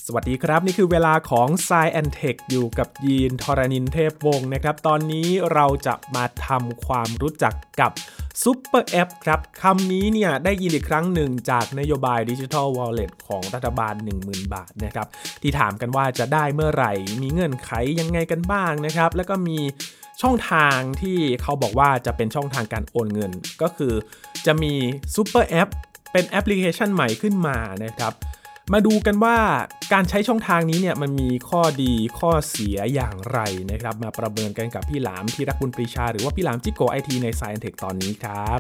สวัสดีครับนี่คือเวลาของ Science and Tech อยู่กับยีนทรณินเทพวงศ์นะครับตอนนี้เราจะมาทำความรู้จักกับซุปเปอร์แอปครับคำนี้เนี่ยได้ยินอีกครั้งหนึ่งจากนโยบาย Digital Wallet ของรัฐบาล 10,000 บาทนะครับที่ถามกันว่าจะได้เมื่อไหร่มีเงื่อนไขยังไงกันบ้างนะครับแล้วก็มีช่องทางที่เขาบอกว่าจะเป็นช่องทางการโอนเงินก็คือจะมีซุปเปอร์แอปเป็นแอปพลิเคชันใหม่ขึ้นมานะครับมาดูกันว่าการใช้ช่องทางนี้เนี่ยมันมีข้อดีข้อเสียอย่างไรนะครับมาประเมินกันกับพี่หลามธีรกุลปรีชาหรือว่าพี่หลามจิโกไอทีใน Science Tech ตอนนี้ครับ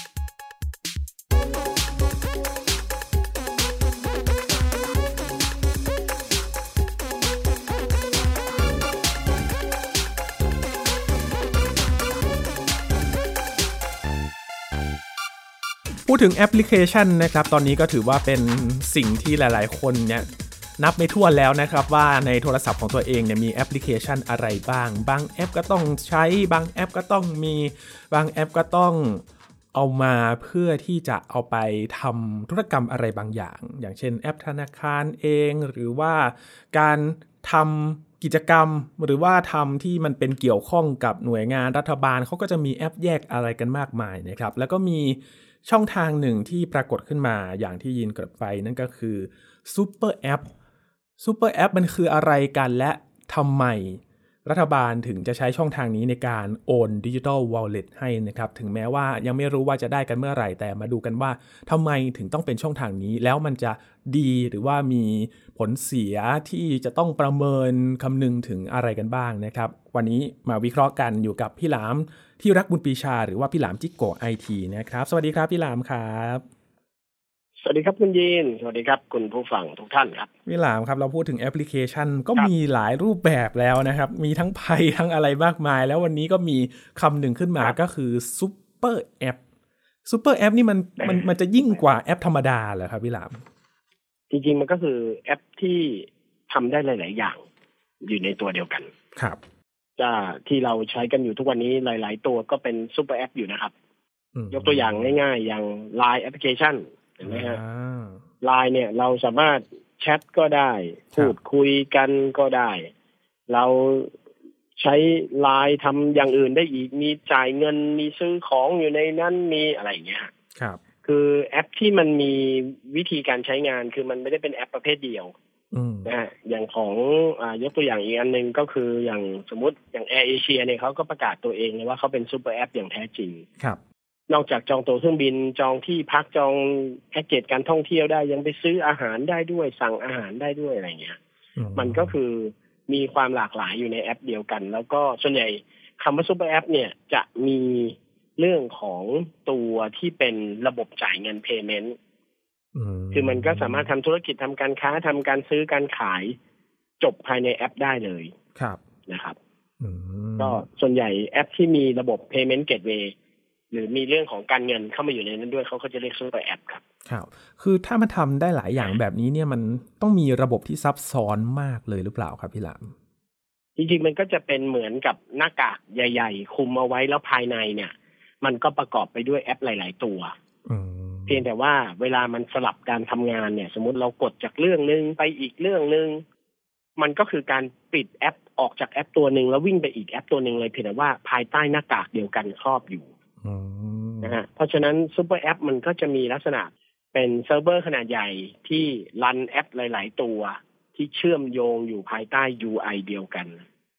พูดถึงแอปพลิเคชันนะครับตอนนี้ก็ถือว่าเป็นสิ่งที่หลายๆคนเนี่ยนับไม่ถ้วนแล้วนะครับว่าในโทรศัพท์ของตัวเองเนี่ยมีแอปพลิเคชันอะไรบ้างบางแอปก็ต้องใช้บางแอปก็ต้องมีบางแอปก็ต้องเอามาเพื่อที่จะเอาไปทำธุรกรรมอะไรบางอย่างอย่างเช่นแอปธนาคารเองหรือว่าการทำกิจกรรมหรือว่าทำที่มันเป็นเกี่ยวข้องกับหน่วยงานรัฐบาลเขาก็จะมีแอปแยกอะไรกันมากมายนะครับแล้วก็มีช่องทางหนึ่งที่ปรากฏขึ้นมาอย่างที่ยินเกริ่นไปนั่นก็คือซูเปอร์แอปมันคืออะไรกันและทำไมรัฐบาลถึงจะใช้ช่องทางนี้ในการโอน Digital Wallet ให้นะครับถึงแม้ว่ายังไม่รู้ว่าจะได้กันเมื่อไหร่แต่มาดูกันว่าทำไมถึงต้องเป็นช่องทางนี้แล้วมันจะดีหรือว่ามีผลเสียที่จะต้องประเมินคำนึงถึงอะไรกันบ้างนะครับวันนี้มาวิเคราะห์กันอยู่กับพี่หลามที่รักบุญปรีชาหรือว่าพี่หลามจิโกไอทีนะครับสวัสดีครับพี่หลามครับสวัสดีครับคุณยีนสวัสดีครับคุณผู้ฟังทุกท่านครับพี่หลามครับเราพูดถึงแอปพลิเคชันก็มีหลายรูปแบบแล้วนะครับมีทั้งไพ่ทั้งอะไรมากมายแล้ววันนี้ก็มีคำหนึ่งขึ้นมาก็คือซุปเปอร์แอปนี่มันจะยิ่งกว่าแอปธรรมดาเหรอครับพี่หลามจริงๆมันก็คือแอปที่ทำได้หลายๆอย่างอยู่ในตัวเดียวกันครับจะที่เราใช้กันอยู่ทุกวันนี้หลายๆตัวก็เป็นซุปเปอร์แอปอยู่นะครับยกตัวอย่างง่ายๆอย่าง LINE แอปพลิเคชันเห็นไหมฮะ LINE เนี่ยเราสามารถแชทก็ได้พูดคุยกันก็ได้เราใช้ LINE ทำอย่างอื่นได้อีกมีจ่ายเงินมีซื้อของอยู่ในนั้นมีอะไรอย่างเงี้ยครับคือแอปที่มันมีวิธีการใช้งานคือมันไม่ได้เป็นแอปประเภทเดียวนะฮะอย่างของยกตัวอย่างอีกอันนึงก็คืออย่างสมมติอย่าง Air Asia เนี่ยเขาก็ประกาศตัวเองเลยว่าเขาเป็นซุปเปอร์แอปอย่างแท้จริงครับนอกจากจองตั๋วเครื่องบินจองที่พักจองแพ็กเกจการท่องเที่ยวได้ยังไปซื้ออาหารได้ด้วยสั่งอาหารได้ด้วยอะไรเงี้ยมันก็คือมีความหลากหลายอยู่ในแอปเดียวกันแล้วก็ส่วนใหญ่คำว่าซุปเปอร์แอปเนี่ยจะมีเรื่องของตัวที่เป็นระบบจ่ายเงิน payment คือมันก็สามารถทำธุรกิจทำการค้าทำการซื้อการขายจบภายในแอปได้เลยครับนะครับก็ส่วนใหญ่แอปที่มีระบบ payment gatewayหรือมีเรื่องของการเงินเข้ามาอยู่ในนั้นด้วยเขาก็จะเรียกซุปเปอร์แอปครับครับคือถ้ามันทำได้หลายอย่างแบบนี้เนี่ยมันต้องมีระบบที่ซับซ้อนมากเลยหรือเปล่าครับพี่หลามจริงๆมันก็จะเป็นเหมือนกับหน้ากากใหญ่ๆคุมเอาไว้แล้วภายในเนี่ยมันก็ประกอบไปด้วยแอปหลายๆตัวเพียงแต่ว่าเวลามันสลับการทำงานเนี่ยสมมุติเรากดจากเรื่องนึงไปอีกเรื่องนึงมันก็คือการปิดแอปออกจากแอปตัวนึงแล้ววิ่งไปอีกแอปตัวนึงเลยเพียงแต่ว่าภายใต้หน้ากากเดียวกันครอบอยู่นะฮะเพราะฉะนั้นซุปเปอร์แอปมันก็จะมีลักษณะเป็นเซิร์ฟเวอร์ขนาดใหญ่ที่รันแอปหลายๆตัวที่เชื่อมโยงอยู่ภายใต้ UI เดียวกัน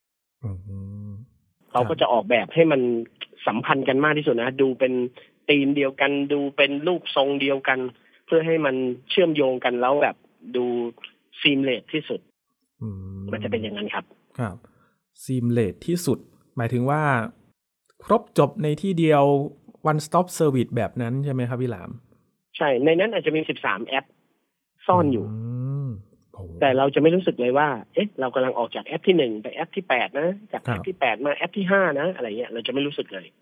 เขาก็จะออกแบบให้มันสัมพันธ์กันมากที่สุดนะดูเป็นธีมเดียวกันดูเป็นรูปทรงเดียวกันเพื่อให้มันเชื่อมโยงกันแล้วแบบดูซีมเลสที่สุดมันจะเป็นอย่างนั้นครับครับซีมเลสที่สุดหมายถึงว่าครบจบในที่เดียว one stop service แบบนั้นใช่ไหมครับพี่หลามใช่ในนั้นอาจจะมี13แอปซ่อนอยู่แต่เราจะไม่รู้สึกเลยว่าเอ๊ะเรากำลังออกจากแอปที่1ไปแอปที่8นะจากแอปที่8มาแอปที่5นะอะไรเงี้ยเราจะไม่รู้สึกเลย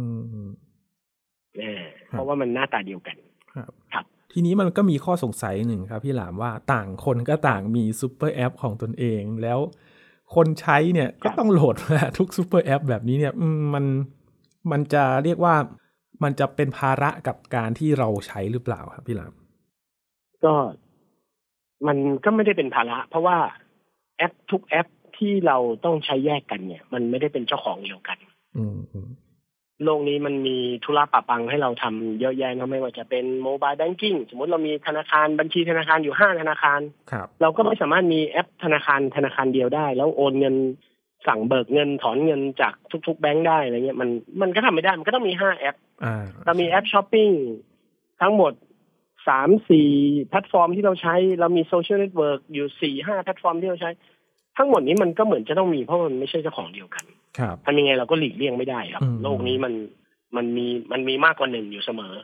เพราะว่ามันหน้าตาเดียวกันครับทีนี้มันก็มีข้อสงสัยหนึ่งครับพี่หลามว่าต่างคนก็ต่างมีซุปเปอร์แอปของตนเองแล้วคนใช้เนี่ยก็ต้องโหลดมาทุกซุปเปอร์แอปแบบนี้เนี่ยมันจะเรียกว่ามันจะเป็นภาระกับการที่เราใช้หรือเปล่าครับพี่หลามก็มันก็ไม่ได้เป็นภาระเพราะว่าแอปทุกแอปที่เราต้องใช้แยกกันเนี่ยมันไม่ได้เป็นเจ้าของเดียวกันโลกนี้มันมีธุระปะปังให้เราทำเยอะแยะนะไม่ว่าจะเป็นโมบายแบงกิ้งสมมติเรามีธนาคารบัญชีธนาคารอยู่5ธนาคารเราก็ไม่สามารถมีแอปธนาคารเดียวได้แล้วโอนเงินสั่งเบิกเงินถอนเงินจากทุกๆแบงค์ได้อะไรเงี้ยมันก็ทำไม่ได้มันก็ต้องมี5แอปเรามีแอปช้อปปิ้งทั้งหมด 3-4 แพลตฟอร์มที่เราใช้เรามีโซเชียลเน็ตเวิร์กอยู่ 4-5 แพลตฟอร์มที่เราใช้ทั้งหมดนี้มันก็เหมือนจะต้องมีเพราะมันไม่ใช่เจ้าของเดียวกันทำยังไงเราก็หลีกเลี่ยงไม่ได้ครับโลกนี้มันมีมากกว่าหนึ่งอยู่เสมอ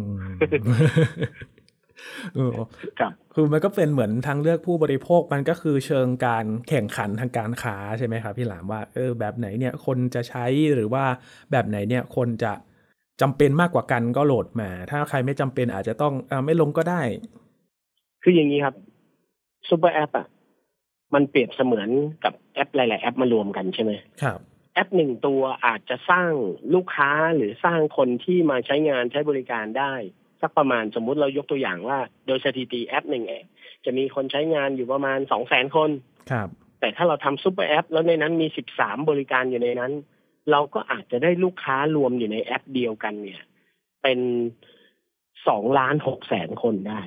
ครับคือมันก็เป็นเหมือนทางเลือกผู้บริโภคมันก็คือเชิงการแข่งขันทางการค้าใช่ไหมครับพี่หลามว่าแบบไหนเนี่ยคนจะใช้หรือว่าแบบไหนเนี่ยคนจะจำเป็นมากกว่ากันก็โหลดมาถ้าใครไม่จำเป็นอาจจะต้องไม่ลงก็ได้คืออย่างนี้ครับซุปเปอร์แอปมันเปรียบเสมือนกับแอปหลายๆแอปมารวมกันใช่ไหมครับแอปหนึ่งตัวอาจจะสร้างลูกค้าหรือสร้างคนที่มาใช้งานใช้บริการได้สักประมาณสมมุติเรายกตัวอย่างว่าโดยสถิติแอปหนึ่งจะมีคนใช้งานอยู่ประมาณ 200,000 คนครับแต่ถ้าเราทำซุปเปอร์แอปแล้วในนั้นมี13บริการอยู่ในนั้นเราก็อาจจะได้ลูกค้ารวมอยู่ในแอปเดียวกันเนี่ยเป็น2,600,000 คนได้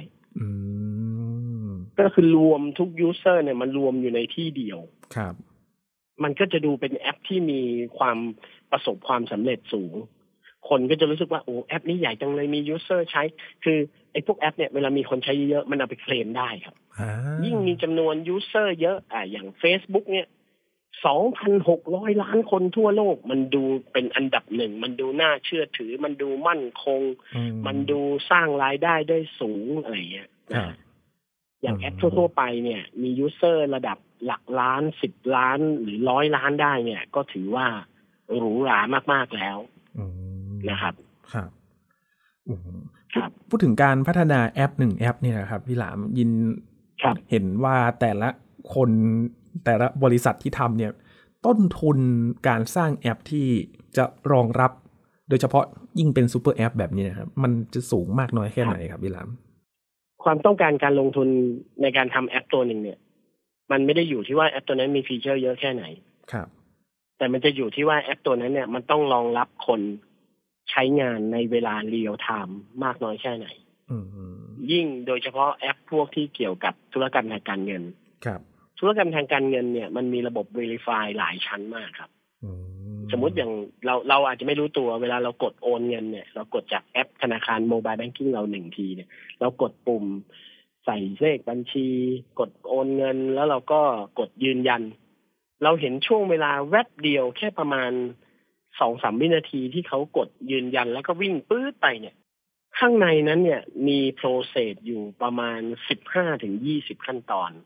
ก็คือรวมทุกยูเซอร์เนี่ยมันรวมอยู่ในที่เดียวครับมันก็จะดูเป็นแอปที่มีความประสบความสำเร็จสูงคนก็จะรู้สึกว่าโอ้แอปนี้ใหญ่จังเลยมียูเซอร์ใช้คือไอ้พวกแอปเนี่ยเวลามีคนใช้เยอะมันเอาไปเคลมได้ครับยิ่งมีจำนวนยูเซอร์เยอะอย่าง Facebook เนี่ย 2,600 ล้านคนทั่วโลกมันดูเป็นอันดับหนึ่งมันดูน่าเชื่อถือมันดูมั่นคงมันดูสร้างรายได้ได้สูงอะไรอย่างเงี้ยอย่างแอปทั่วๆไปเนี่ยมียูเซอร์ระดับหลักล้าน10 ล้านหรือ100 ล้านได้เนี่ยก็ถือว่าหรูหรามากๆแล้วนะครับครับพูดถึงการพัฒนาแอป1แอปเนี่ยครับพี่หลามยินเห็นว่าแต่ละคนแต่ละบริษัทที่ทำเนี่ยต้นทุนการสร้างแอปที่จะรองรับโดยเฉพาะยิ่งเป็นซูเปอร์แอปแบบนี้นะครับมันจะสูงมากน้อยแค่ไหนครับพี่หลามความต้องการการลงทุนในการทำแอปตัวหนึ่งเนี่ยมันไม่ได้อยู่ที่ว่าแอปตัวนั้นมีฟีเจอร์เยอะแค่ไหนครับแต่มันจะอยู่ที่ว่าแอปตัวนั้นเนี่ยมันต้องรองรับคนใช้งานในเวลาเรียลไทม์มากน้อยแค่ไหนยิ่งโดยเฉพาะแอปพวกที่เกี่ยวกับธุรกรรมทางการเงินครับธุรกรรมทางการเงินเนี่ยมันมีระบบ Verify หลายชั้นมากครับสมมุติอย่างเราอาจจะไม่รู้ตัวเวลาเรากดโอนเงินเนี่ยเรากดจากแอปธนาคารโมบายแบงกิ้งเรา1ทีเนี่ยเรากดปุ่มใส่เลขบัญชีกดโอนเงินแล้วเราก็กดยืนยันเราเห็นช่วงเวลาแวบเดียวแค่ประมาณ 2-3 วินาทีที่เขากดยืนยันแล้วก็วิ่งปื๊ดไปเนี่ยข้างในนั้นเนี่ยมีโปรเซสอยู่ประมาณ 15-20 ขั้นตอน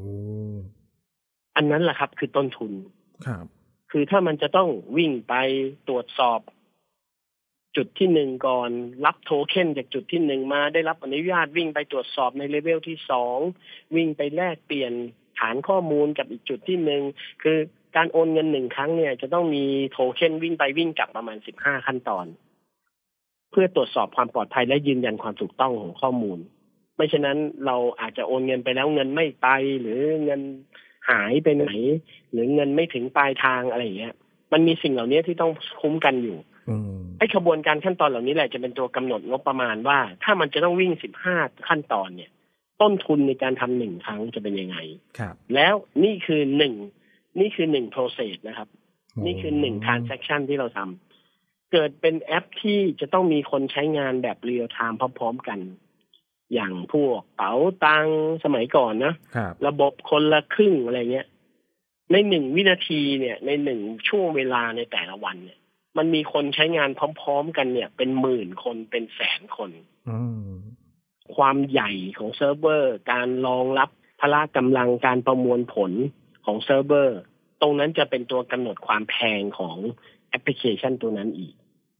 อันนั้นแหละครับคือต้นทุนครับคือถ้ามันจะต้องวิ่งไปตรวจสอบจุดที่1ก่อนรับโทเค็นจากจุดที่1มาได้รับอนุญาตวิ่งไปตรวจสอบในเลเวลที่2วิ่งไปแลกเปลี่ยนฐานข้อมูลกับอีกจุดที่1คือการโอนเงิน1ครั้งเนี่ยจะต้องมีโทเค็นวิ่งไปวิ่งกลับประมาณ15ขั้นตอนเพื่อตรวจสอบความปลอดภัยและยืนยันความถูกต้องของข้อมูลไม่ฉะนั้นเราอาจจะโอนเงินไปแล้วเงินไม่ไปหรือเงินหายไปไหนหรือเงินไม่ถึงปลายทางอะไรอย่างเงี้ยมันมีสิ่งเหล่านี้ที่ต้องคุ้มกันอยู่ไอ้ขบวนการขั้นตอนเหล่านี้แหละจะเป็นตัวกำหนดงบประมาณว่าถ้ามันจะต้องวิ่ง15ขั้นตอนเนี่ยต้นทุนในการทำ1ครั้งจะเป็นยังไงแล้วนี่คือ1 process นะครับนี่คือ1 transaction ที่เราทำเกิดเป็นแอปที่จะต้องมีคนใช้งานแบบ real time พร้อมๆกันอย่างพวกเป๋าตังสมัยก่อนนะระบบคนละครึ่งอะไรเงี้ยใน1วินาทีเนี่ยใน1ช่วงเวลาในแต่ละวันเนี่ยมันมีคนใช้งานพร้อมๆกันเนี่ยเป็น10,000 คนเป็นแสนคนความใหญ่ของเซิร์ฟเวอร์การรองรับพละกำลังการประมวลผลของเซิร์ฟเวอร์ตรงนั้นจะเป็นตัวกำหนดความแพงของแอปพลิเคชันตัวนั้นอีก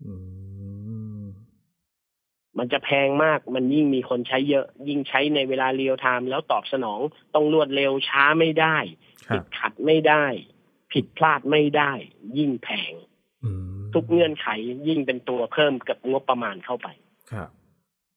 มันจะแพงมากมันยิ่งมีคนใช้เยอะยิ่งใช้ในเวลาเรียลไทม์แล้วตอบสนองต้องรวดเร็วช้าไม่ได้ติดขัดไม่ได้ผิดพลาดไม่ได้ยิ่งแพงทุกเงื่อนไขยิ่งเป็นตัวเพิ่มกับงบประมาณเข้าไปครับ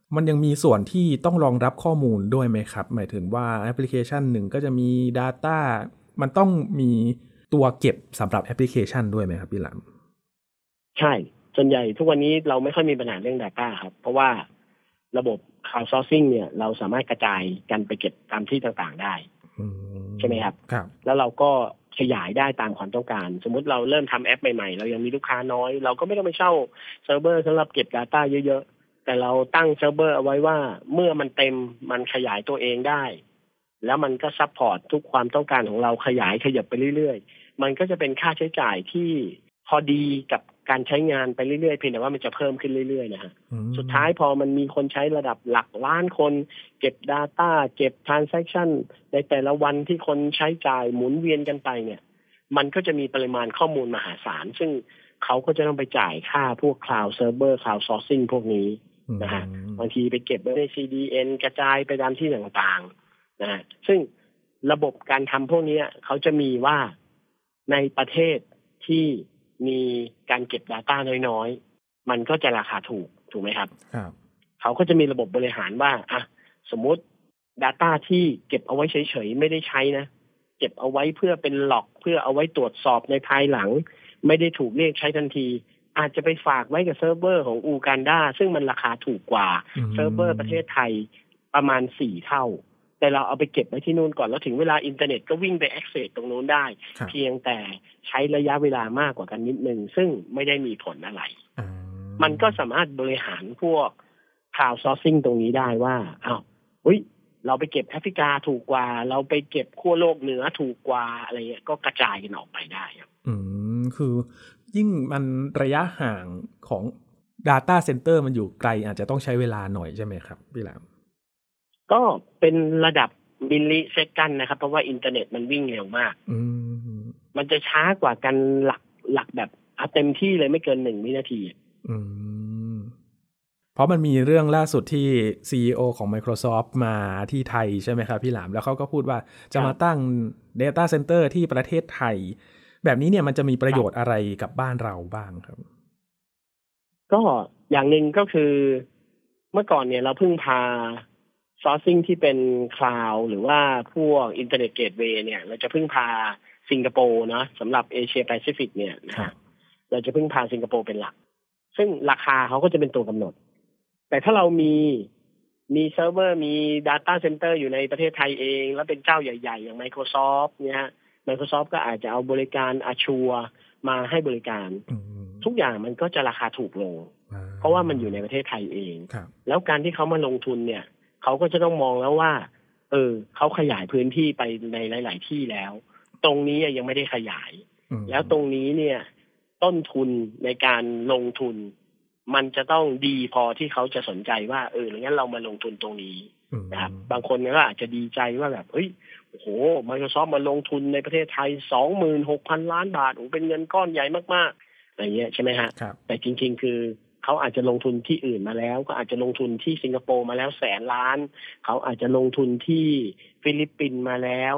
มันยังมีส่วนที่ต้องรองรับข้อมูลด้วยไหมครับหมายถึงว่าแอปพลิเคชันหนึ่งก็จะมี Data มันต้องมีตัวเก็บสำหรับแอปพลิเคชันด้วยไหมครับพี่หลามใช่ส่วนใหญ่ทุกวันนี้เราไม่ค่อยมีปัญหาเรื่อง Data ครับเพราะว่าระบบ crowdsourcing เนี่ยเราสามารถกระจายกันไปเก็บตามที่ต่างๆได้ใช่ไหมครับแล้วเราก็ขยายได้ตามความต้องการสมมุติเราเริ่มทำแอปใหม่ๆเรายังมีลูกค้าน้อยเราก็ไม่ต้องไปเช่าเซิร์ฟเวอร์สำหรับเก็บ Data เยอะๆแต่เราตั้งเซิร์ฟเวอร์เอาไว้ว่าเมื่อมันเต็มมันขยายตัวเองได้แล้วมันก็ซัพพอร์ตทุกความต้องการของเราขยับไปเรื่อยๆมันก็จะเป็นค่าใช้จ่ายที่พอดีกับการใช้งานไปเรื่อยๆเพียงแต่ว่ามันจะเพิ่มขึ้นเรื่อยๆนะฮะสุดท้ายพอมันมีคนใช้ระดับหลักล้านคนเก็บ Data เก็บ Transaction ในแต่ละวันที่คนใช้จ่ายหมุนเวียนกันไปเนี่ยมันก็จะมีปริมาณข้อมูลมหาศาลซึ่งเขาก็จะต้องไปจ่ายค่าพวก Cloud Server Cloud Sourcing พวกนี้นะฮะบางทีไปเก็บไว้ใน CDN กระจายไปตามที่ต่างๆนะฮะซึ่งระบบการทำพวกนี้เขาจะมีว่าในประเทศที่มีการเก็บ Data น้อยๆมันก็จะราคาถูกไหมครับเขาก็จะมีระบบบริหารว่าสมมุติ Data ที่เก็บเอาไว้เฉยๆไม่ได้ใช้นะเก็บเอาไว้เพื่อเป็นล็อกเพื่อเอาไว้ตรวจสอบในภายหลังไม่ได้ถูกเรียกใช้ทันทีอาจจะไปฝากไว้กับเซิร์ฟเวอร์ของอูกันดาซึ่งมันราคาถูกกว่าเซิร์ฟเวอร์ประเทศไทยประมาณ4เท่าแต่เราเอาไปเก็บไว้ที่นู่นก่อนแล้วถึงเวลาอินเทอร์เน็ตก็วิ่งไป access ตรงนู้นได้เพียงแต่ใช้ระยะเวลามากกว่ากันนิดนึงซึ่งไม่ได้มีผลอะไรมันก็สามารถบริหารพวก cloud sourcing ตรงนี้ได้ว่าเราไปเก็บแอฟริกาถูกกว่าเราไปเก็บขั้วโลกเหนือถูกกว่าอะไรเงี้ยก็กระจายกันออกไปได้ครับคือยิ่งมันระยะห่างของ Data Center มันอยู่ไกลอาจจะต้องใช้เวลาหน่อยใช่ไหมครับพี่หลามก็เป็นระดับมิลลิเซคันด์นะครับเพราะว่าอินเทอร์เน็ตมันวิ่งเร็วมากมันจะช้ากว่ากันหลักแบบเต็มที่เลยไม่เกิน1 วินาทีเพราะมันมีเรื่องล่าสุดที่ CEO ของ Microsoft มาที่ไทยใช่ไหมครับพี่หลามแล้วเขาก็พูดว่าจะมาตั้ง Data Center ที่ประเทศไทยแบบนี้เนี่ยมันจะมีประโยชน์อะไรกับบ้านเราบ้างครับก็อย่างหนึ่งก็คือเมื่อก่อนเนี่ยเราพึ่งพา sourcing ที่เป็น cloud หรือว่าพวก Internet Gateway เนี่ยเราจะพึ่งพาสิงคโปร์นะสำหรับเอเชียแปซิฟิกเนี่ยนะฮะเราจะพึ่งพาสิงคโปร์เป็นหลักซึ่งราคาเขาก็จะเป็นตัวกำหนดแต่ถ้าเรามีเซิร์ฟเวอร์มี Data Center อยู่ในประเทศไทยเองแล้วเป็นเจ้าใหญ่ๆอย่าง Microsoft เนี่ยฮะ Microsoft ก็อาจจะเอาบริการ Azure มาให้บริการทุกอย่างมันก็จะราคาถูกลงเพราะว่ามันอยู่ในประเทศไทยเองแล้วการที่เขามาลงทุนเนี่ยเขาก็จะต้องมองแล้วว่าเขาขยายพื้นที่ไปในหลายๆที่แล้วตรงนี้ยังไม่ได้ขยายแล้วตรงนี้เนี่ยต้นทุนในการลงทุนมันจะต้องดีพอที่เขาจะสนใจว่างั้นเรามาลงทุนตรงนี้นะครับบางคนก็อาจจะดีใจว่าแบบโอ้โห Microsoft มาลงทุนในประเทศไทย 26,000 ล้านบาทเป็นเงินก้อนใหญ่มากๆอะไรเงี้ยใช่ไหมฮะแต่จริงๆคือเขาอาจจะลงทุนที่อื่นมาแล้วก็อาจจะลงทุนที่สิงคโปร์มาแล้ว100,000 ล้านเขาอาจจะลงทุนที่ฟิลิปปินส์มาแล้ว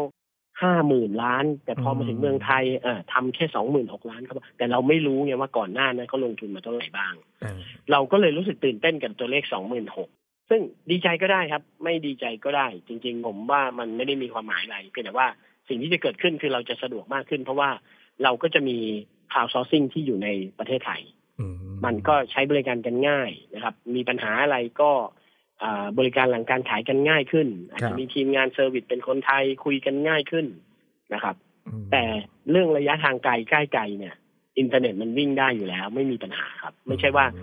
50,000 ล้านแต่พอมาถึงเมืองไทยทำแค่ 26,000 ล้านครับแต่เราไม่รู้ไงว่าก่อนหน้านั้นเขาลงทุนมาเท่าไหร่บ้างเราก็เลยรู้สึกตื่นเต้นกับตัวเลข 26,000 ซึ่งดีใจก็ได้ครับไม่ดีใจก็ได้จริงๆผมว่ามันไม่ได้มีความหมายอะไรเพียงแต่ว่าสิ่งที่จะเกิดขึ้นคือเราจะสะดวกมากขึ้นเพราะว่าเราก็จะมี cloud sourcing ที่อยู่ในประเทศไทยมันก็ใช้บริการกันง่ายนะครับมีปัญหาอะไรก็บริการหลังการขายกันง่ายขึ้นอาจจะมีทีมงานเซอร์วิสเป็นคนไทยคุยกันง่ายขึ้นนะครับแต่เรื่องระยะทางไกลใกล้ๆเนี่ยอินเทอร์เน็ตมันวิ่งได้อยู่แล้วไม่มีปัญหาครับไม่ใช่ว่า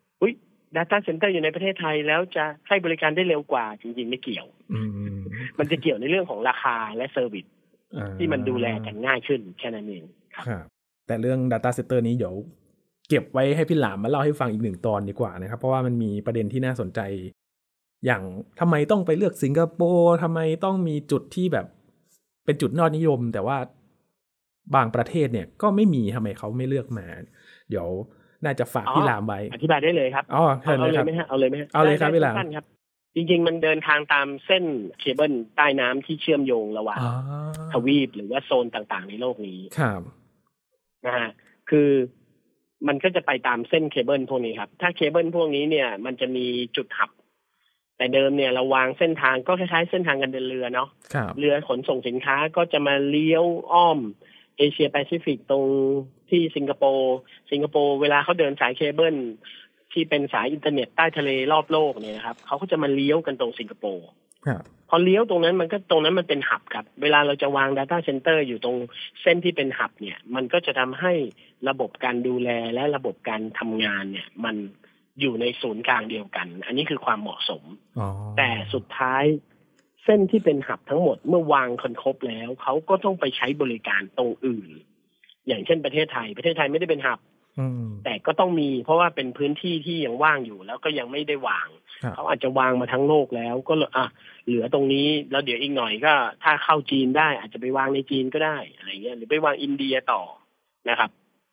Data Center อยู่ในประเทศไทยแล้วจะให้บริการได้เร็วกว่าจริงๆไม่เกี่ยวมันจะเกี่ยวในเรื่องของราคาและเซอร์วิสที่มันดูแลกันง่ายขึ้นแค่นั้นเองครับแต่เรื่อง Data Center นี้เดี๋ยวเก็บไว้ให้พี่หลามมาเล่าให้ฟังอีก1 ตอนดีกว่านะครับเพราะว่ามันมีประเด็นที่น่าสนใจอย่างทำไมต้องไปเลือกสิงคโปร์ทำไมต้องมีจุดที่แบบเป็นจุดยอดนิยมแต่ว่าบางประเทศเนี่ยก็ไม่มีทำไมเขาไม่เลือกมาเดี๋ยวน่าจะฝากพี่หลามไว้อธิบายได้เลยครับเอาเลยไหมฮะเอาเลยครับพี่หลามครับจริงๆมันเดินทางตามเส้นเคเบิลใต้น้ำที่เชื่อมโยงระหว่างทวีปหรือว่าโซนต่างๆในโลกนี้ครับนะฮะคือมันก็จะไปตามเส้นเคเบิลพวกนี้ครับถ้าเคเบิลพวกนี้เนี่ยมันจะมีจุดหับแต่เดิมเนี่ยเราวางเส้นทางก็คล้ายๆเส้นทางการเดินเรือเนาะเรือขนส่งสินค้าก็จะมาเลี้ยวอ้อมเอเชียแปซิฟิกตรงที่สิงคโปร์เวลาเขาเดินสายเคเบิลที่เป็นสายอินเทอร์เน็ตใต้ทะเลรอบโลกเนี่ยนะครับเขาก็จะมาเลี้ยวกันตรงสิงคโปร์พอเลี้ยวตรงนั้นมันเป็นหับครับเวลาเราจะวาง Data Center อยู่ตรงเส้นที่เป็นหับเนี่ยมันก็จะทำให้ระบบการดูแลและระบบการทำงานเนี่ยมันอยู่ในศูนย์กลางเดียวกันอันนี้คือความเหมาะสมแต่สุดท้ายเส้นที่เป็นหับทั้งหมดเมื่อวางคนครบแล้วเขาก็ต้องไปใช้บริการตรงอื่นอย่างเช่นประเทศไทยไม่ได้เป็นหับแต่ก็ต้องมีเพราะว่าเป็นพื้นที่ที่ยังว่างอยู่แล้วก็ยังไม่ได้วางเขาอาจจะวางมาทั้งโลกแล้วก็เหลือตรงนี้แล้วเดี๋ยวอีกหน่อยก็ถ้าเข้าจีนได้อาจจะไปวางในจีนก็ได้อะไรเงี้ยหรือไปวางอินเดียต่อนะครับ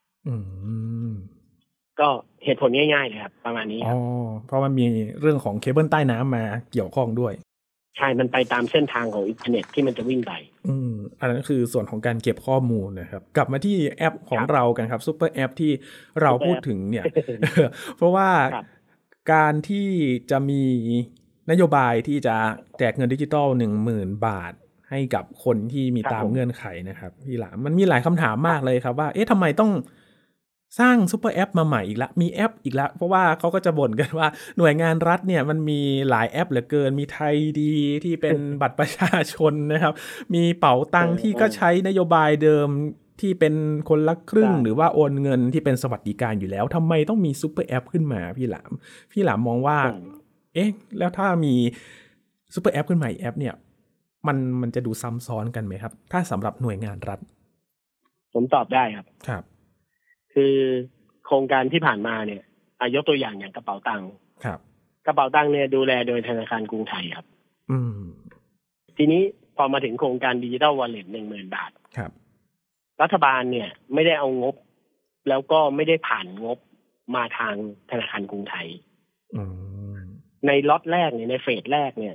ก็เหตุผลง่ายๆเลยครับประมาณนี้ครับเพราะมันมีเรื่องของเคเบิลใต้น้ำมาเกี่ยวข้องด้วยใช่มันไปตามเส้นทางของอินเทอร์เน็ตที่มันจะวิ่งไปอันนั้นคือส่วนของการเก็บข้อมูลนะครับกลับมาที่แอปของเรากันครับซุปเปอร์แอปที่เราพูดถึงเนี่ย เพราะว่าการที่จะมีนโยบายที่จะแจกเงินดิจิตอล 10,000 บาทให้กับคนที่มีตามเงื่อนไขนะครับพี่หลามมันมีหลายคำถามมากเลยครับว่าทำไมต้องสร้างซุปเปอร์แอปมาใหม่อีกละมีแอปอีกละเพราะว่าเขาก็จะบ่นกันว่าหน่วยงานรัฐเนี่ยมันมีหลายแอปเหลือเกินมีไทยดีที่เป็นบัตรประชาชนนะครับมีเป๋าตังที่ก็ใช้นโยบายเดิมที่เป็นคนละครึ่งหรือว่าโอนเงินที่เป็นสวัสดิการอยู่แล้วทำไมต้องมีซุปเปอร์แอปขึ้นมาพี่หลามมองว่าแล้วถ้ามีซุปเปอร์แอปขึ้นมาอีกแอปเนี่ยมันจะดูซ้ำซ้อนกันไหมครับถ้าสำหรับหน่วยงานรัฐผมตอบได้ครับครับคือโครงการที่ผ่านมาเนี่ยยกตัวอย่างกระเป๋าตังค์ครับกระเป๋าตังค์เนี่ยดูแลโดยธนาคารกรุงไทยครับทีนี้พอมาถึงโครงการดิจิทัลวอลเล็ต 10,000 บาทครับรัฐบาลเนี่ยไม่ได้เอางบแล้วก็ไม่ได้ผ่านงบมาทางธนาคารกรุงไทยในล็อตแรกเนี่ยในเฟสแรกเนี่ย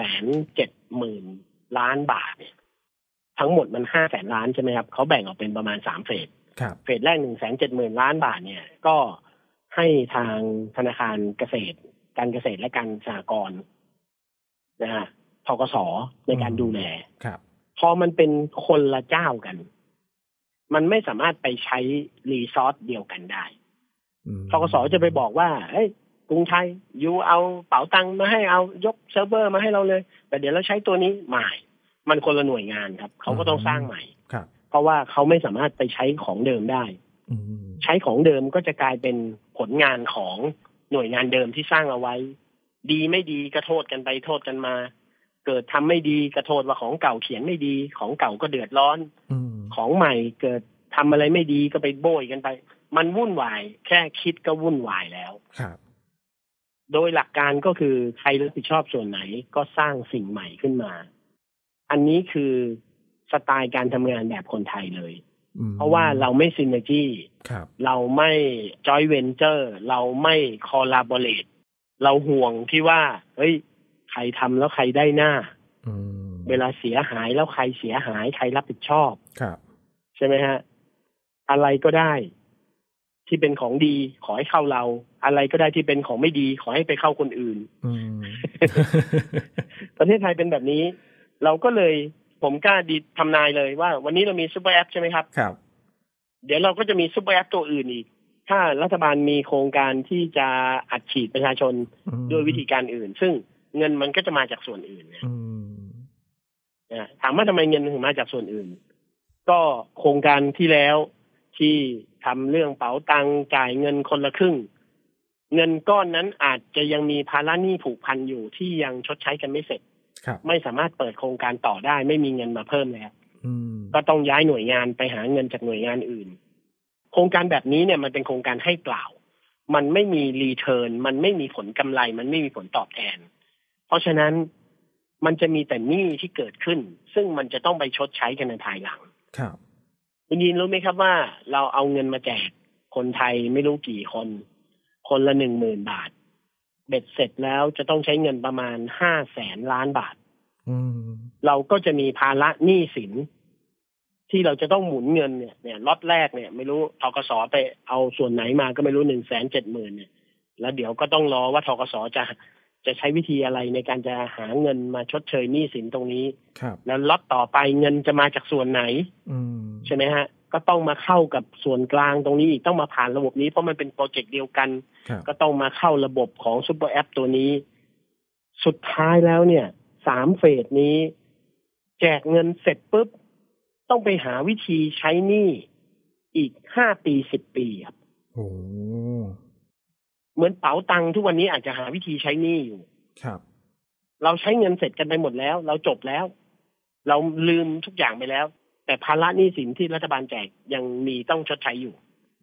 170,000 ล้านบาทเนี่ยทั้งหมดมัน 500,000 ล้านใช่ไหมครับเขาแบ่งออกเป็นประมาณ3เฟสเฟสแรก 170,000 ล้านบาทเนี่ยก็ให้ทางธนาคารการเกษตรและการสหกรณ์นะฮะธกส.ในการดูแลพอมันเป็นคนละเจ้ากันมันไม่สามารถไปใช้รีซอสเดียวกันได้ธกส.จะไปบอกว่ากรุงไทยอยู่เอาเป๋าตังค์มาให้เอายกเซิร์ฟเวอร์มาให้เราเลยแต่เดี๋ยวเราใช้ตัวนี้ไม่มันคนละหน่วยงานครับเขาก็ต้องสร้างใหม่เพราะว่าเขาไม่สามารถไปใช้ของเดิมได้ใช้ของเดิมก็จะกลายเป็นผลงานของหน่วยงานเดิมที่สร้างเอาไว้ดีไม่ดีก็โทษกันไปโทษกันมาเกิดทำไม่ดีก็โทษว่าของเก่าเขียนไม่ดีของเก่าก็เดือดร้อนของใหม่เกิดทำอะไรไม่ดีก็ไปโบยกันไปมันวุ่นวายแค่คิดก็วุ่นวายแล้วโดยหลักการก็คือใครรับผิดชอบส่วนไหนก็สร้างสิ่งใหม่ขึ้นมาอันนี้คือสไตล์การทำงานแบบคนไทยเลยเพราะว่าเราไม่ซินเนอร์จี้เราไม่จอยเวนเจอร์เราไม่คอลลาบอเรทเราห่วงที่ว่าใครทำแล้วใครได้หน้าเวลาเสียหายแล้วใครเสียหายใครรับผิดชอบใช่ไหมฮะอะไรก็ได้ที่เป็นของดีขอให้เข้าเราอะไรก็ได้ที่เป็นของไม่ดีขอให้ไปเข้าคนอื่น ประเทศไทยเป็นแบบนี้เราก็เลยผมกล้าดีทำนายเลยว่าวันนี้เรามีซุปเปอร์แอปใช่ไหมครับครับเดี๋ยวเราก็จะมีซุปเปอร์แอปตัวอื่นอีกถ้ารัฐบาลมีโครงการที่จะอัดฉีดประชาชนด้วยวิธีการอื่นซึ่งเงินมันก็จะมาจากส่วนอื่นถามว่าทำไมเงินถึงมาจากส่วนอื่นก็โครงการที่แล้วที่ทำเรื่องเป๋าตังค์จ่ายเงินคนละครึ่งเงินก้อนนั้นอาจจะยังมีภาระหนี้ผูกพันอยู่ที่ยังชดใช้กันไม่เสร็จไม่สามารถเปิดโครงการต่อได้ไม่มีเงินมาเพิ่มแล้วก็ต้องย้ายหน่วยงานไปหาเงินจากหน่วยงานอื่นโครงการแบบนี้เนี่ยมันเป็นโครงการให้เปล่ามันไม่มีรีเทิร์นมันไม่มีผลกำไรมันไม่มีผลตอบแทนเพราะฉะนั้นมันจะมีแต่หนี้ที่เกิดขึ้นซึ่งมันจะต้องไปชดใช้กันในภายหลังคุณยินรู้ไหมครับว่าเราเอาเงินมาแจกคนไทยไม่รู้กี่คนละ 10,000 บาทเบ็ดเสร็จแล้วจะต้องใช้เงินประมาณ 500,000 ล้านบาทเราก็จะมีภาระหนี้สินที่เราจะต้องหมุนเงินเนี่ยล็อตแรกเนี่ยไม่รู้ธกส.ไปเอาส่วนไหนมาก็ไม่รู้ 170,000 เนี่ยแล้วเดี๋ยวก็ต้องรอว่าธกส. จะใช้วิธีอะไรในการจะหาเงินมาชดเชยหนี้สินตรงนี้ครับแล้วล็อตต่อไปเงินจะมาจากส่วนไหนใช่ไหมฮะก็ต้องมาเข้ากับส่วนกลางตรงนี้อีกต้องมาผ่านระบบนี้เพราะมันเป็นโปรเจกต์เดียวกันก็ต้องมาเข้าระบบของซุปเปอร์แอปตัวนี้สุดท้ายแล้วเนี่ย3เฟสนี้แจกเงินเสร็จปุ๊บต้องไปหาวิธีใช้หนี้อีก5 ปี10 ปีครับโอ้เหมือนเป๋าตังค์ทุกวันนี้อาจจะหาวิธีใช้หนี้อยู่ครับเราใช้เงินเสร็จกันไปหมดแล้วเราจบแล้วเราลืมทุกอย่างไปแล้วแต่ภาระหนี้สินที่รัฐบาลแจกยังมีต้องชดใช้อยู่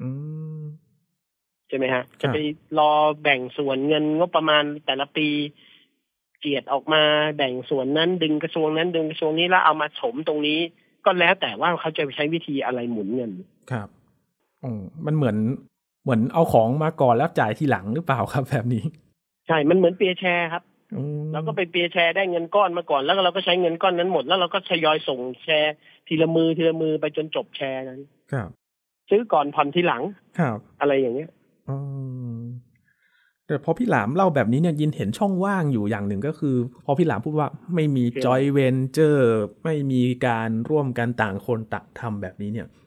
ใช่ไหมฮะจะไปรอแบ่งส่วนเงินงบประมาณแต่ละปีเจียดออกมาแบ่งส่วนนั้นดึงกระทรวงนั้นดึงกระทรวงนี้แล้วเอามาถมตรงนี้ก็แล้วแต่ว่าเขาจะใช้วิธีอะไรหมุนเงินครับมันเหมือนเอาของมาก่อนแล้วจ่ายทีหลังหรือเปล่าครับแบบนี้ใช่มันเหมือนเปียร์แชร์ครับเราก็ไปเปียร์แชร์ได้เงินก้อนมาก่อนแล้วเราก็ใช้เงินก้อนนั้นหมดแล้วเราก็ทยอยส่งแชร์ทีละมือไปจนจบแชร์นั้นครับซื้อก่อนผ่อนทีหลังครับอะไรอย่างเงี้ยแต่พอพี่หลามเล่าแบบนี้เนี่ยยินเห็นช่องว่างอยู่อย่างหนึ่งก็คือพอพี่หลามพูดว่าไม่มีจอยเวนเจอร์ไม่มีการร่วมกันต่างคนต่างทำแบบนี้เนี่ย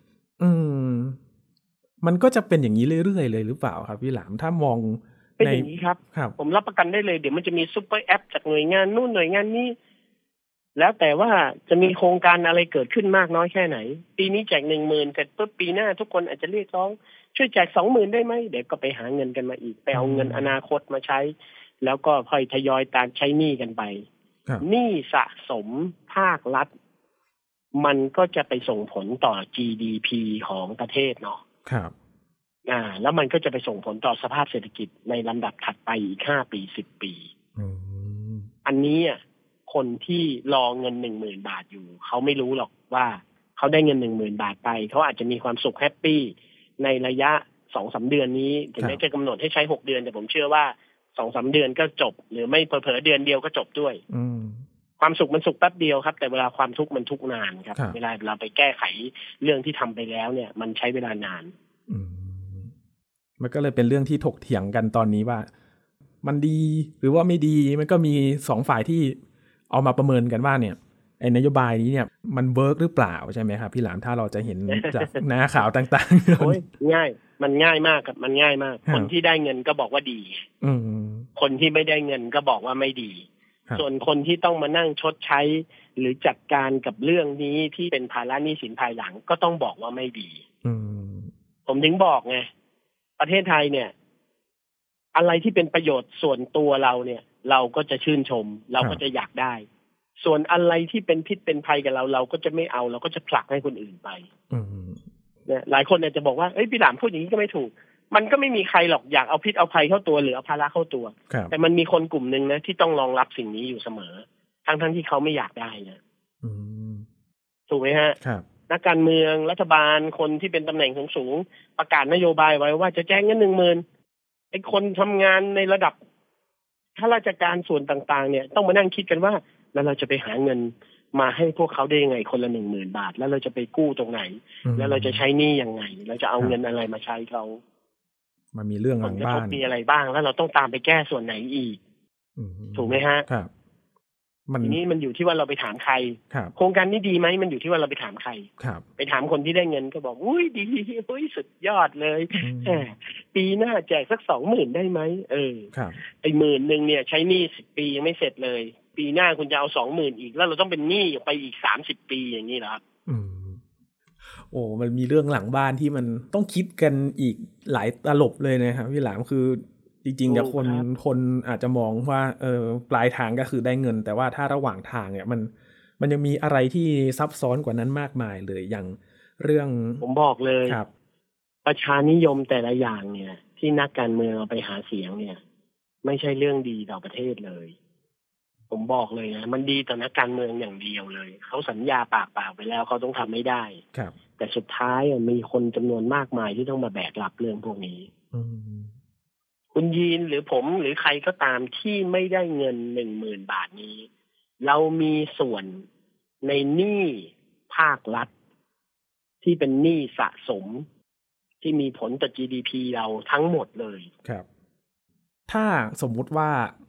มันก็จะเป็นอย่างนี้เรื่อยๆเลยหรือเปล่าครับพี่หลามถ้ามองเป็นอย่างนี้ครับผมรับประกันได้เลยเดี๋ยวมันจะมีซุปเปอร์แอปจากหน่วยงานนู่นหน่วยงานนี้แล้วแต่ว่าจะมีโครงการอะไรเกิดขึ้นมากน้อยแค่ไหนปีนี้แจก 10,000 เสร็จปุ๊บปีหน้าทุกคนอาจจะเรียกร้องช่วยแจก 20,000 ได้ไหมเดี๋ยวก็ไปหาเงินกันมาอีกไปเอาเงินอนาคตมาใช้แล้วก็ค่อยทยอยตามใช้หนี้กันไปหนี้สะสมภาครัฐมันก็จะไปส่งผลต่อ GDP ของประเทศเนาะครับแล้วมันก็จะไปส่งผลต่อสภาพเศรษฐกิจในลำดับถัดไปอีก5 ปี10 ปีอันนี้คนที่รอเงิน 10,000 บาทอยู่เขาไม่รู้หรอกว่าเขาได้เงิน 10,000 บาทไปเขาอาจจะมีความสุขแฮปปี้ในระยะ 2-3 เดือนนี้ถึงแม้จะกำหนดให้ใช้6 เดือนแต่ผมเชื่อว่า 2-3 เดือนก็จบหรือไม่เผลอๆเดือนเดียวก็จบด้วยความสุขมันสุขแป๊บเดียวครับแต่เวลาความทุกข์มันทุกข์นานครับเวลาเราไปแก้ไขเรื่องที่ทำไปแล้วเนี่ยมันใช้เวลานานมันก็เลยเป็นเรื่องที่ถกเถียงกันตอนนี้ว่ามันดีหรือว่าไม่ดีมันก็มี2 ฝ่ายที่เอามาประเมินกันว่าเนี่ยไอ้นโยบายนี้เนี่ยมันเวิร์กหรือเปล่าใช่ไหมครับพี่หลามถ้าเราจะเห็นจากหน้าข่าวต่างๆโอ้ยง่ายมันง่ายมากครับมันง่ายมากคนที่ได้เงินก็บอกว่าดีคนที่ไม่ได้เงินก็บอกว่าไม่ดีส่วนคนที่ต้องมานั่งชดใช้หรือจัดการกับเรื่องนี้ที่เป็นภาระหนี้สินภายหลังก็ต้องบอกว่าไม่ดีผมถึงบอกไงประเทศไทยเนี่ยอะไรที่เป็นประโยชน์ส่วนตัวเราเนี่ยเราก็จะชื่นชมเราก็จะอยากได้ส่วนอะไรที่เป็นพิษเป็นภัยกับเราเราก็จะไม่เอาเราก็จะผลักให้คนอื่นไปเนี่ยหลายคนเนี่ยจะบอกว่าเอ้ยพี่หลามพูดอย่างนี้ก็ไม่ถูกมันก็ไม่มีใครหรอกอยากเอาพิษเอาภัยเข้าตัวหรือเอาภาระเข้าตัวแต่มันมีคนกลุ่มนึงนะที่ต้องรองรับสิ่งนี้อยู่เสมอทั้งที่เขาไม่อยากได้นะถูกไหมฮะนักการเมืองรัฐบาลคนที่เป็นตำแหน่งสูงๆประกาศนโยบายไว้ว่าจะแจ้งเงิน 10,000 ไอ้คนทำงานในระดับข้าราชการส่วนต่างๆเนี่ยต้องมานั่งคิดกันว่าแล้วเราจะไปหาเงินมาให้พวกเขาได้ยังไงคนละ 10,000 บาทแล้วเราจะไปกู้ตรงไหนแล้วเราจะใช้หนี้ยังไงเราจะเอาเงินอะไรมาใช้เขามันมีเรื่องหลังบ้านมีอะไรบ้างแล้วเราต้องตามไปแก้ส่วนไหนอีกถูกไหมฮะครับทีนี้มันอยู่ที่ว่าเราไปถามใครโครงการนี้ดีไหมมันอยู่ที่ว่าเราไปถามใครไปถามคนที่ได้เงินก็บอกอุ้ยดีอุ้ยสุดยอดเลยปีหน้าแจกสัก 20,000 ได้ไหมไอ้ 10,000 เนี่ยใช้หนี้10 ปียังไม่เสร็จเลยปีหน้าคุณจะเอา 20,000 อีกแล้วเราต้องเป็นหนี้ไปอีก30 ปีอย่างนี้เหรอครับโอ้มันมีเรื่องหลังบ้านที่มันต้องคิดกันอีกหลายตลบเลยนะครับพี่หลามคือจริงๆเนี่ยคนอาจจะมองว่าปลายทางก็คือได้เงินแต่ว่าถ้าระหว่างทางเนี่ยมันยังมีอะไรที่ซับซ้อนกว่านั้นมากมายเลยอย่างเรื่องผมบอกเลยประชานิยมแต่ละอย่างเนี่ยที่นักการเมืองเอาไปหาเสียงเนี่ยไม่ใช่เรื่องดีต่อประเทศเลยผมบอกเลยนะมันดีต่อนักการเมืองอย่างเดียวเลยเขาสัญญาปากเปล่าไปแล้วเขาต้องทำไม่ได้แต่สุดท้ายมีคนจำนวนมากมายที่ต้องมาแบกรับเรื่องพวกนี้คุณยีนหรือผมหรือใครก็ตามที่ไม่ได้เงิน 10,000 บาทนี้เรามีส่วนในหนี้ภาครัฐที่เป็นหนี้สะสมที่มีผลต่อ GDP เราทั้งหมดเลยครับถ้าสมมุติว่า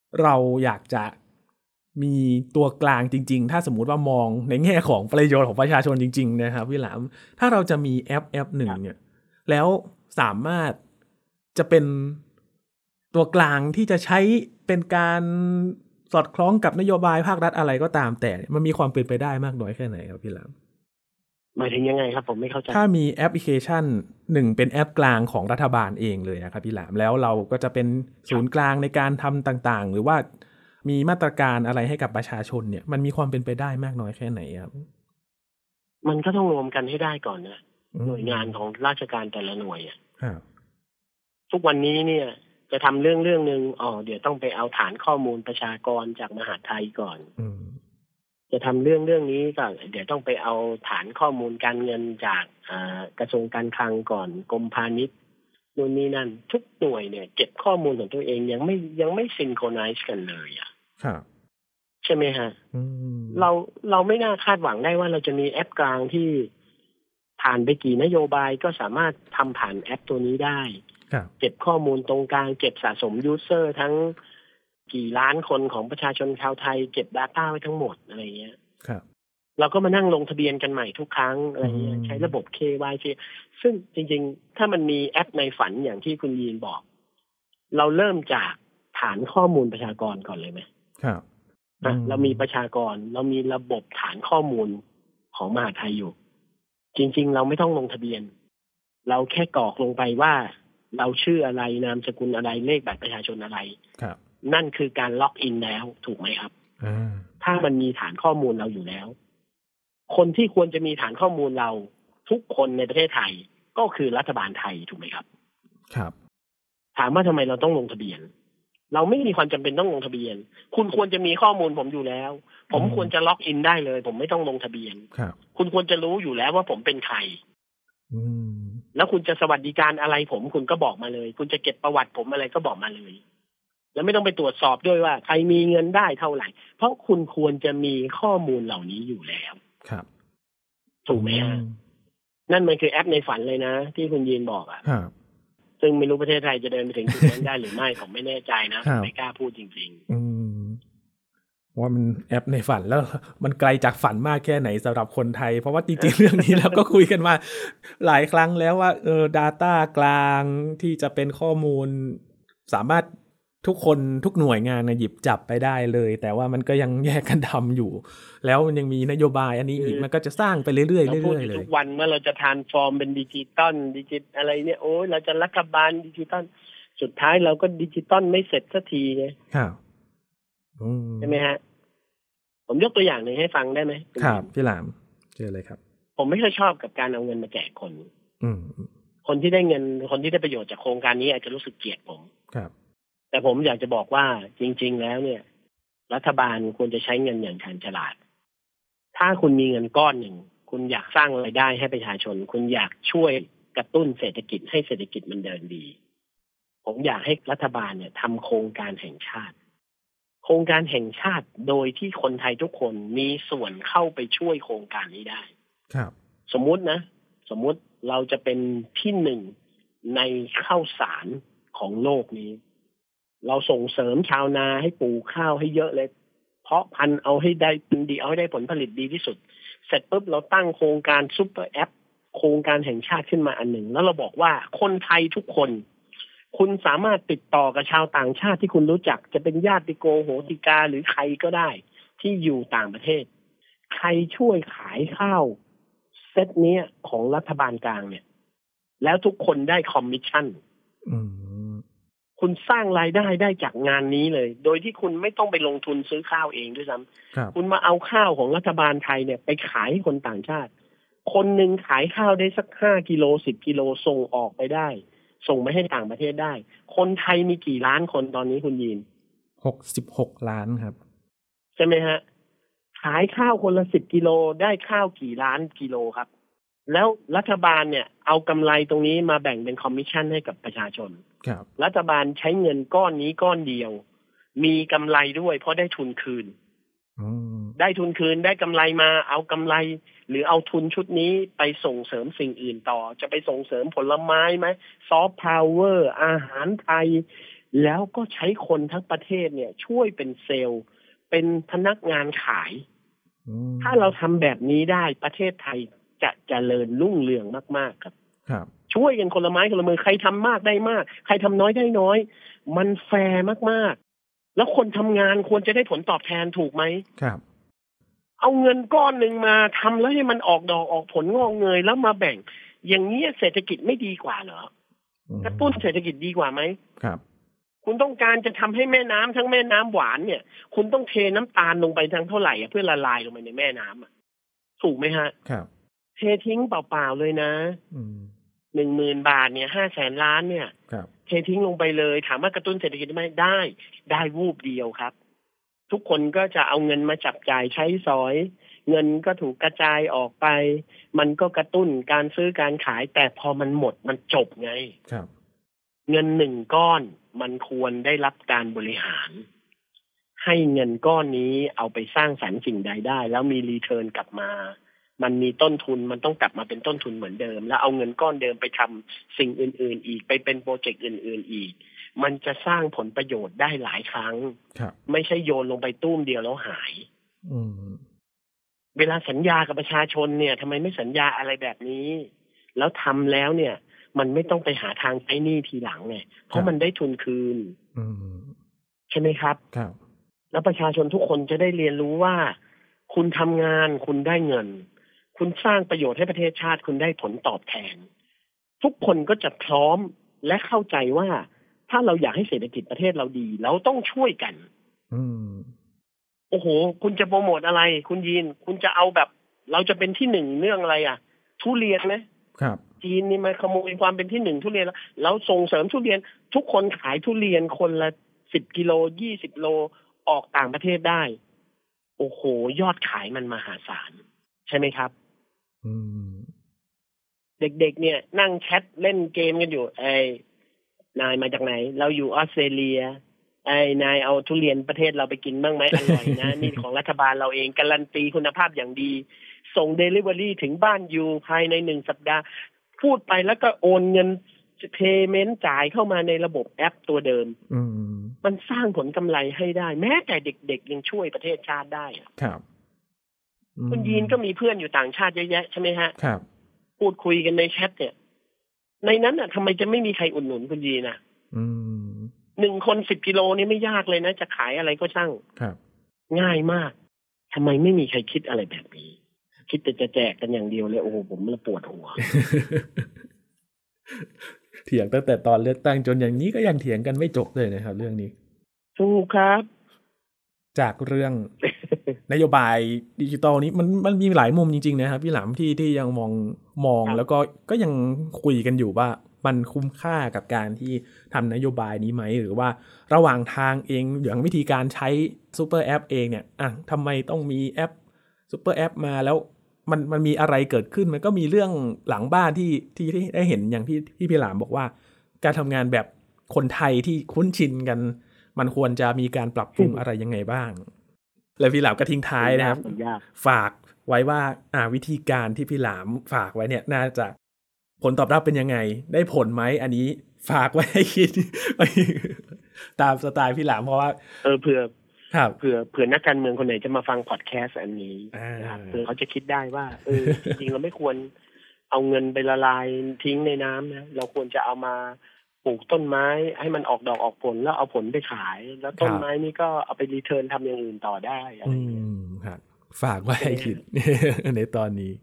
เราอยากจะมีตัวกลางจริงๆถ้าสมมุติว่ามองในแง่ของประโยชน์ของประชาชนจริงๆนะครับพี่หลามถ้าเราจะมีแอปหนึ่งเนี่ยแล้วสามารถจะเป็นตัวกลางที่จะใช้เป็นการสอดคล้องกับนโยบายภาครัฐอะไรก็ตามแต่มันมีความเป็นไปได้มากน้อยแค่ไหนครับพี่หลามหมายถึงยังไงครับผมไม่เข้าใจถ้ามีแอปพลิเคชันหนึ่งเป็นแอปกลางของรัฐบาลเองเลยครับพี่หลามแล้วเราก็จะเป็นศูนย์กลางในการทำต่างๆหรือว่ามีมาตรการอะไรให้กับประชาชนเนี่ยมันมีความเป็นไปได้มากน้อยแค่ไหนครับมันก็ต้องรวมกันให้ได้ก่อนนะหน่วยงานของราชการแต่ละหน่วยทุกวันนี้เนี่ยจะทำเรื่องนึงเดี๋ยวต้องไปเอาฐานข้อมูลประชากรจากมหาดไทยก่อนจะทำเรื่องนี้ก็เดี๋ยวต้องไปเอาฐานข้อมูลการเงินจากกระทรวงการคลังก่อนกรมพาณิชย์นู่นนี่นั่นทุกหน่วยเนี่ยเก็บข้อมูลของตัวเองยังไม่ซินโครไนซ์กันเลยใช่ไหมฮะเราไม่น่าคาดหวังได้ว่าเราจะมีแอปกลางที่ผ่านไปกี่นโยบายก็สามารถทำผ่านแอปตัวนี้ได้เก็บข้อมูลตรงกลางเก็บสะสมยูเซอร์ทั้งกี่ล้านคนของประชาชนชาวไทยเก็บ data ไว้ทั้งหมดอะไรเงี้ยเราก็มานั่งลงทะเบียนกันใหม่ทุกครั้งอะไรเงี้ยใช้ระบบ KYC ซึ่งจริงๆถ้ามันมีแอปในฝันอย่างที่คุณยีนบอกเราเริ่มจากฐานข้อมูลประชากรก่อนเลยไหมครับเรามีประชากรเรามีระบบฐานข้อมูลของมหาไทยอยู่จริงๆเราไม่ต้องลงทะเบียนเราแค่กรอกลงไปว่าเราชื่ออะไรนามสกุลอะไรเลขบัตรประชาชนอะไรนั่นคือการล็อกอินแล้วถูกไหมครับถ้ามันมีฐานข้อมูลเราอยู่แล้วคนที่ควรจะมีฐานข้อมูลเราทุกคนในประเทศไทยก็คือรัฐบาลไทยถูกไหมครับครับถามว่าทำไมเราต้องลงทะเบียนเราไม่มีความจำเป็นต้องลงทะเบียนคุณควรจะมีข้อมูลผมอยู่แล้วผมควรจะล็อกอินได้เลยผมไม่ต้องลงทะเบียนคุณควรจะรู้อยู่แล้วว่าผมเป็นใครแล้วคุณจะสวัสดิการอะไรผมคุณก็บอกมาเลยคุณจะเก็บประวัติผมอะไรก็บอกมาเลยแล้วไม่ต้องไปตรวจสอบด้วยว่าใครมีเงินได้เท่าไหร่เพราะคุณควรจะมีข้อมูลเหล่านี้อยู่แล้วครับถูกไหมฮะนั่นมันคือแอปในฝันเลยนะที่คุณยีนบอกซึ่งไม่รู้ประเทศไทยจะเดินไปถึงจุดนั้นได้หรือไม่ผมไม่แน่ใจนะไม่กล้าพูดจริงๆว่ามันแอปในฝันแล้วมันไกลจากฝันมากแค่ไหนสำหรับคนไทยเพราะว่าจริงๆเรื่องนี้เราก็คุยกันมาหลายครั้งแล้วว่าdata กลางที่จะเป็นข้อมูลสามารถทุกคนทุกหน่วยงานหยิบจับไปได้เลยแต่ว่ามันก็ยังแยกกันทำอยู่แล้วมันยังมีนโยบายอันนี้อีกมันก็จะสร้างไปเรื่อยๆเรื่อยๆเลยทุกวันเมื่อเราจะทรานส์ฟอร์มเป็นดิจิตอะไรเนี่ยโอ้ยเราจะรัฐบาลดิจิตอลสุดท้ายเราก็ดิจิตอลไม่เสร็จสักทีไงใช่ไหมฮะผมยกตัวอย่างหนึ่งให้ฟังได้ไหมครับพี่หลามเจอเลยครับผมไม่ค่อยชอบกับการเอาเงินมาแจกคนคนที่ได้เงินคนที่ได้ประโยชน์จากโครงการนี้อาจจะรู้สึกเกลียดผมครับแต่ผมอยากจะบอกว่าจริงๆแล้วเนี่ยรัฐบาลควรจะใช้เงินอย่างชาญฉลาดถ้าคุณมีเงินก้อนหนึ่งคุณอยากสร้างรายได้ให้ประชาชนคุณอยากช่วยกระตุ้นเศรษฐกิจให้เศรษฐกิจมันเดินดีผมอยากให้รัฐบาลเนี่ยทำโครงการแห่งชาติโครงการแห่งชาติโดยที่คนไทยทุกคนมีส่วนเข้าไปช่วยโครงการนี้ได้ครับสมมุติเราจะเป็นที่หนึ่งในข้าวสารของโลกนี้เราส่งเสริมชาวนาให้ปลูกข้าวให้เยอะเลยเพาะพันธุ์เอาให้ได้ดีเอาให้ได้ผลผลิตดีที่สุดเสร็จปุ๊บเราตั้งโครงการซุปเปอร์แอปโครงการแห่งชาติขึ้นมาอันหนึ่งแล้วเราบอกว่าคนไทยทุกคนคุณสามารถติดต่อกับชาวต่างชาติที่คุณรู้จักจะเป็นญาติโกโหติกาหรือใครก็ได้ที่อยู่ต่างประเทศใครช่วยขายข้าวเซตนี้ของรัฐบาลกลางเนี่ยแล้วทุกคนได้คอมมิชชั่นคุณสร้างรายได้จากงานนี้เลยโดยที่คุณไม่ต้องไปลงทุนซื้อข้าวเองด้วยซ้ำคุณมาเอาข้าวของรัฐบาลไทยเนี่ยไปขายให้คนต่างชาติคนหนึ่งขายข้าวได้สัก5 กิโล10 กิโลส่งออกไปได้ส่งไปให้ต่างประเทศได้คนไทยมีกี่ล้านคนตอนนี้คุณยีน 66 ล้านครับใช่ไหมฮะขายข้าวคนละ10 กิโลได้ข้าวกี่ล้านกิโลครับแล้วรัฐบาลเนี่ยเอากำไรตรงนี้มาแบ่งเป็นคอมมิชชั่นให้กับประชาชนรัฐบาลใช้เงินก้อนนี้ก้อนเดียวมีกำไรด้วยเพราะได้ทุนคืนได้ทุนคืนได้กำไรมาเอากำไรหรือเอาทุนชุดนี้ไปส่งเสริมสิ่งอื่นต่อจะไปส่งเสริมผลไม้ไหมซอฟต์พาวเวอร์อาหารไทยแล้วก็ใช้คนทั้งประเทศเนี่ยช่วยเป็นเซลล์เป็นพนักงานขายถ้าเราทำแบบนี้ได้ประเทศไทยจะเจริญรุ่งเรืองมากๆครับช่วยกันคนละไม้คนละมือใครทำมากได้มากใครทำน้อยได้น้อยมันแฟร์มากๆแล้วคนทำงานควรจะได้ผลตอบแทนถูกไหมครับเอาเงินก้อนหนึ่งมาทำแล้วให้มันออกดอกออกผลงอกเงยแล้วมาแบ่งอย่างนี้เศรษฐกิจไม่ดีกว่าเหรอกระตุ้นเศรษฐกิจดีกว่าไหมครับคุณต้องการจะทำให้แม่น้ำทั้งแม่น้ำหวานเนี่ยคุณต้องเทน้ำตาลลงไปทั้งเท่าไหร่เพื่อละลายลงไปในแม่น้ำถูกไหมฮะครับเททิ้งเปล่าๆเลยนะ10,000 บาทเนี่ย500,000 ล้านเนี่ยเททิ้งลงไปเลยถามว่ากระตุ้นเศรษฐกิจไหมได้วูบเดียวครับทุกคนก็จะเอาเงินมาจับจ่ายใช้สอยเงินก็ถูกกระจายออกไปมันก็กระตุ้นการซื้อการขายแต่พอมันหมดมันจบไงครับเงิน1 ก้อนมันควรได้รับการบริหารให้เงินก้อนนี้เอาไปสร้างสรรค์สิ่งใดได้แล้วมีรีเทิร์นกลับมามันมีต้นทุนมันต้องกลับมาเป็นต้นทุนเหมือนเดิมแล้วเอาเงินก้อนเดิมไปทำสิ่งอื่นๆอีกไปเป็นโปรเจกต์อื่นๆอีกมันจะสร้างผลประโยชน์ได้หลายครั้งไม่ใช่โยนลงไปตุ้มเดียวแล้วหายเวลาสัญญากับประชาชนเนี่ยทำไมไม่สัญญาอะไรแบบนี้แล้วทำแล้วเนี่ยมันไม่ต้องไปหาทางใช้หนี้ทีหลังไงเพราะมันได้ทุนคืนใช่ไหมครับแล้วประชาชนทุกคนจะได้เรียนรู้ว่าคุณทำงานคุณได้เงินคุณสร้างประโยชน์ให้ประเทศชาติคุณได้ผลตอบแทนทุกคนก็จะพร้อมและเข้าใจว่าถ้าเราอยากให้เศรษฐกิจประเทศเราดีเราต้องช่วยกันโอ้โหคุณจะโปรโมทอะไรคุณยีนคุณจะเอาแบบเราจะเป็นที่1เรื่องอะไรทุเรียนไหมครับจีนนี่มาขโมยความเป็นที่1ทุเรียนแล้วเราส่งเสริมทุเรียนทุกคนขายทุเรียนคนละ10 กิโล20 โลออกต่างประเทศได้โอ้โหยอดขายมันมหาศาลใช่ไหมครับเด็กๆเนี่ยนั่งแชทเล่นเกมกันอยู่นายมาจากไหนเราอยู่ออสเตรเลียนายเอาทุเรียนประเทศเราไปกินบ้างไหมอร่อยนะนี่ของรัฐบาลเราเองการันตีคุณภาพอย่างดีส่งเดลิเวอรี่ถึงบ้านอยู่ภายใน1 สัปดาห์พูดไปแล้วก็โอนเงินเพย์เมนต์จ่ายเข้ามาในระบบแอปตัวเดิมมันสร้างผลกำไรให้ได้แม้แต่เด็กๆยังช่วยประเทศชาติได้ครับคุณยีนก็มีเพื่อนอยู่ต่างชาติเยอะแยะใช่ไหมฮะครับพูดคุยกันในแชทเนี่ยในนั้นทำไมจะไม่มีใครอุดหนุนคุณยีน1 คน10 กิโลนี่ไม่ยากเลยนะจะขายอะไรก็ช่างครับง่ายมากทำไมไม่มีใครคิดอะไรแบบนี้คิดแต่จะแจกกันอย่างเดียวเลยโอ้โหผมมันปวดหัวเถียงตั้งแต่ตอนเลือกตั้งจนอย่างนี้ก็ยังเถียงกันไม่จบเลยนะครับเรื่องนี้ถูกครับจากเรื่อง นโยบายดิจิตอลนี้มันมีหลายมุมจริงๆนะครับพี่หลามที่ยังมองแล้วก็ยังคุยกันอยู่ว่ามันคุ้มค่ากับการที่ทำนโยบายนี้ไหมหรือว่าระหว่างทางเองอย่างวิธีการใช้ซูเปอร์แอปเองเนี่ยทำไมต้องมีแอปซูเปอร์แอปมาแล้วมันมีอะไรเกิดขึ้นมันก็มีเรื่องหลังบ้านที่ได้เห็นอย่างพี่หลามบอกว่าการทำงานแบบคนไทยที่คุ้นชินกันมันควรจะมีการปรับปรุงอะไรยังไงบ้างแล้วพี่หลามก็ทิ้งท้ายนะครับฝากไว้ว่าวิธีการที่พี่หลามฝากไว้เนี่ยน่าจะผลตอบรับเป็นยังไงได้ผลไหมอันนี้ฝากไว้ให้คิดตามสไตล์พี่หลามเพราะว่าเผื่อนักการเมืองคนไหนจะมาฟังพอดแคสต์อันนี้นะครับเผื่อเขาจะคิดได้ว่าจริงๆเราไม่ควรเอาเงินไปละลายทิ้งในน้ำนะเราควรจะเอามาปลูกต้นไม้ให้มันออกดอกออกผลแล้วเอาผลไปขายแล้วต้นไม้นี้ก็เอาไปรีเทิร์นทำอย่างอื่นต่อได้อะไรอย่างเงี้ยครับฝากไว้ให้คิดในตอนนี้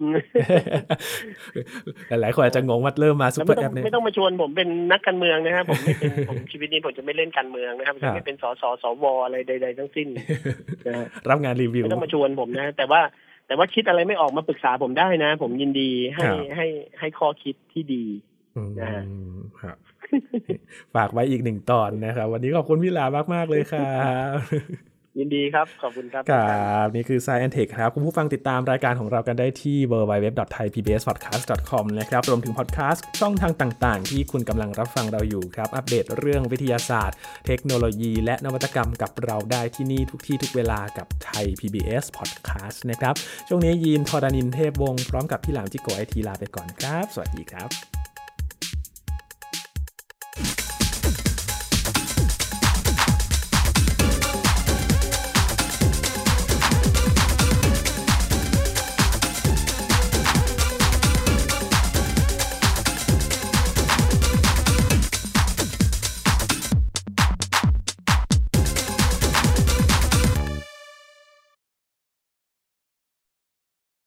หลายคนอาจจะงงว่าเริ่มมาซุปเปอร์แอปเนี่ยไม่ต้องมาชวนผมเป็นนักการเมืองนะครับผมไม่เป็นผมชีวิตนี้ผมจะไม่เล่นการเมืองนะครับจะไม่เป็นสสสวอะไรใดๆทั้งสิ้นนะรับงานรีวิวไม่ต้องมาชวนผมนะแต่ว่าคิดอะไรไม่ออกมาปรึกษาผมได้นะผมยินดีให้ข้อคิดที่ดีนะครับฝากไว้อีก1 ตอนนะครับวันนี้ขอบคุณพี่หลามากๆเลยครับยินดีครับขอบคุณครับครับนี่คือ Science Tech ครับคุณผู้ฟังติดตามรายการของเรากันได้ที่ www.thaipbspodcast.com นะครับรวมถึงพอดแคสต์ช่องทางต่างๆที่คุณกำลังรับฟังเราอยู่ครับอัปเดตเรื่องวิทยาศาสตร์เทคโนโลยีและนวัตกรรมกับเราได้ที่นี่ทุกที่ทุกเวลากับ Thai PBS Podcast นะครับช่วงนี้ยีนทรณินเทพวงศ์พร้อมกับพี่หลามจิโกะไอทีลาไปก่อนครับสวัสดีครับ